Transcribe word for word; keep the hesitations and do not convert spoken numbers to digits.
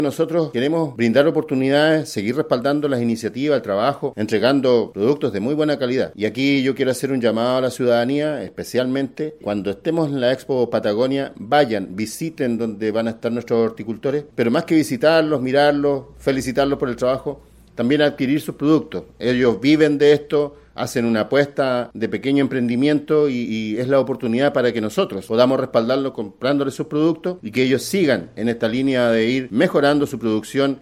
Nosotros queremos brindar oportunidades, seguir respaldando las iniciativas, el trabajo, entregando productos de muy buena calidad. Y aquí yo quiero hacer un llamado a la ciudadanía, especialmente cuando estemos en la Expo Patagonia, vayan, visiten donde van a estar nuestros horticultores, pero más que visitarlos, mirarlos, felicitarlos por el trabajo, también adquirir sus productos. Ellos viven de esto, hacen una apuesta de pequeño emprendimiento y, y es la oportunidad para que nosotros podamos respaldarlos comprándoles sus productos y que ellos sigan en esta línea de ir mejorando su producción